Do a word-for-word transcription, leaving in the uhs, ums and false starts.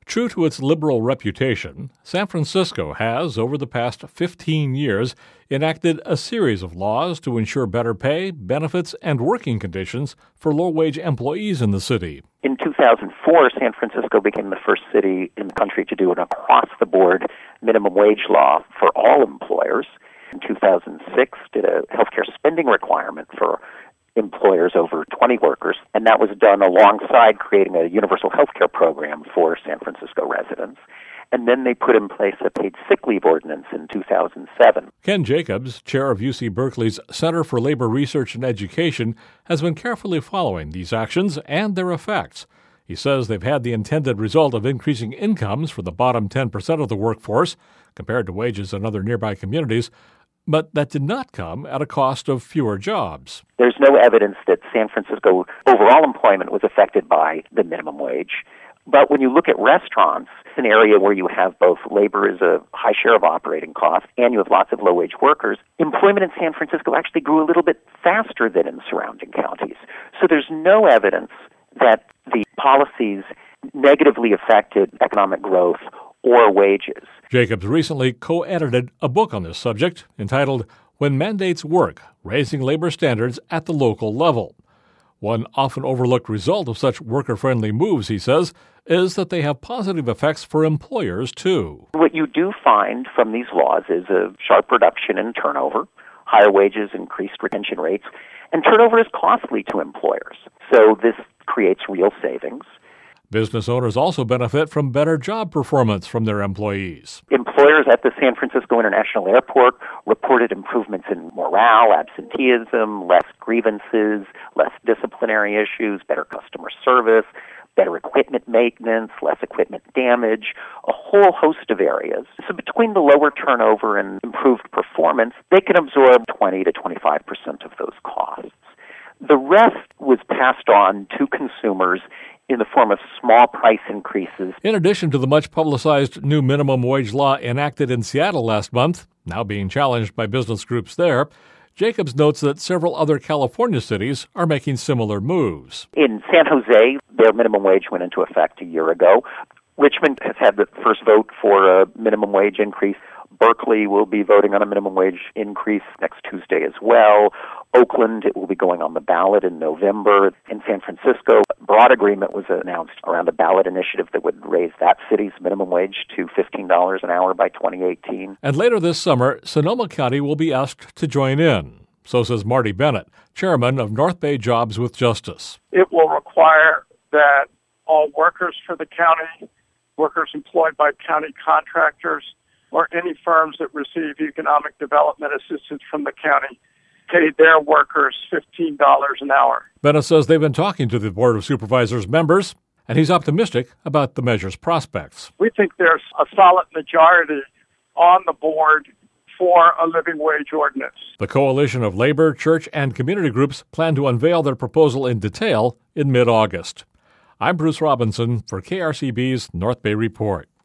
True to its liberal reputation, San Francisco has, over the past fifteen years, enacted a series of laws to ensure better pay, benefits, and working conditions for low-wage employees in the city. In two thousand four, San Francisco became the first city in the country to do an across-the-board minimum wage law for all employers. In two thousand six, did a healthcare spending requirement for employers over twenty workers, and that was done alongside creating a universal health care program for San Francisco residents. And then they put in place a paid sick leave ordinance in two thousand seven. Ken Jacobs, chair of U C Berkeley's Center for Labor Research and Education, has been carefully following these actions and their effects. He says they've had the intended result of increasing incomes for the bottom ten percent of the workforce compared to wages in other nearby communities, but that did not come at a cost of fewer jobs. There's no evidence that San Francisco overall employment was affected by the minimum wage. But when you look at restaurants, it's an area where you have both labor is a high share of operating costs and you have lots of low-wage workers. Employment in San Francisco actually grew a little bit faster than in surrounding counties. So there's no evidence that the policies negatively affected economic growth or wages. Jacobs recently co-edited a book on this subject entitled When Mandates Work, Raising Labor Standards at the Local Level. One often overlooked result of such worker-friendly moves, he says, is that they have positive effects for employers, too. What you do find from these laws is a sharp reduction in turnover, higher wages, increased retention rates, and turnover is costly to employers. So this creates real savings. Business owners also benefit from better job performance from their employees. Employers at the San Francisco International Airport reported improvements in morale, absenteeism, less grievances, less disciplinary issues, better customer service, better equipment maintenance, less equipment damage, a whole host of areas. So between the lower turnover and improved performance, they can absorb twenty to twenty-five percent of those costs. The rest was passed on to consumers in the form of small price increases. In addition to the much-publicized new minimum wage law enacted in Seattle last month, now being challenged by business groups there, Jacobs notes that several other California cities are making similar moves. In San Jose, their minimum wage went into effect a year ago. Richmond has had the first vote for a minimum wage increase. Berkeley will be voting on a minimum wage increase next Tuesday as well. Oakland, it will be going on the ballot in November. In San Francisco, a broad agreement was announced around a ballot initiative that would raise that city's minimum wage to fifteen dollars an hour by twenty eighteen. And later this summer, Sonoma County will be asked to join in. So says Marty Bennett, chairman of North Bay Jobs with Justice. It will require that all workers for the county, workers employed by county contractors, or any firms that receive economic development assistance from the county pay their workers fifteen dollars an hour. Bennett says they've been talking to the Board of Supervisors members, and he's optimistic about the measure's prospects. We think there's a solid majority on the board for a living wage ordinance. The coalition of labor, church, and community groups plan to unveil their proposal in detail in mid-August. I'm Bruce Robinson for K R C B's North Bay Report.